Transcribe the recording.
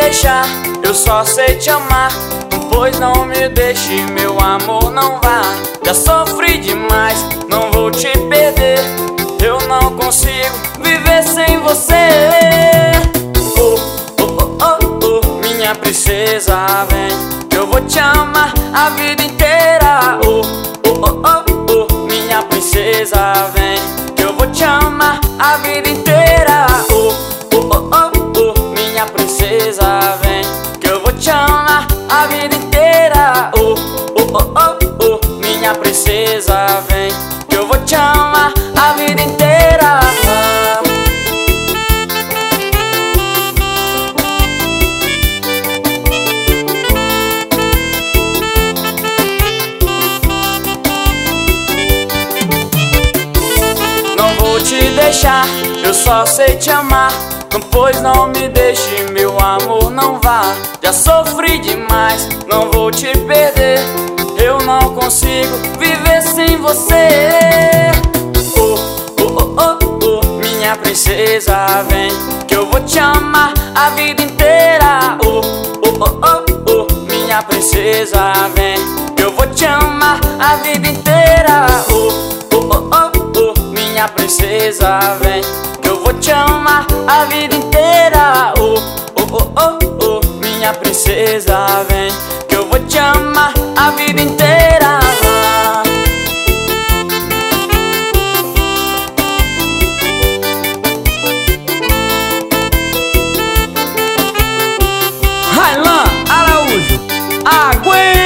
deixar, eu só sei te amar. Pois não me deixe, meu amor, não vá. Já sofri demais, não vou te perder. Eu não consigo viver sem você. Oh, oh, oh, oh, oh, minha princesa, vem, que eu vou te amar a vida inteira. Oh, oh, oh, oh, oh, minha princesa, vem, que eu vou te amar a vida inteira. Oh, oh, oh, oh, oh, minha princesa, vem, que eu vou te amar a vida inteira. Oh, oh, oh, oh, oh, minha princesa, vem, que eu vou te amar a vida inteira. Não vou te deixar, eu só sei te amar. Pois não me deixe, meu amor, não vá. Já sofri demais, não vou te perder. Eu não consigo viver sem você. Oh, oh, oh, oh, oh, minha princesa, vem, que eu vou te amar a vida inteira. Oh, oh, oh, oh, oh, minha princesa, vem, que eu vou te amar a vida inteira. Oh, oh, oh, oh, oh, minha princesa, vem, que eu vou te amar a vida inteira. Oh, oh, oh, oh, oh, minha princesa, vem, que eu vou te amar a vida inteira. Raylan Araújo, aguenta!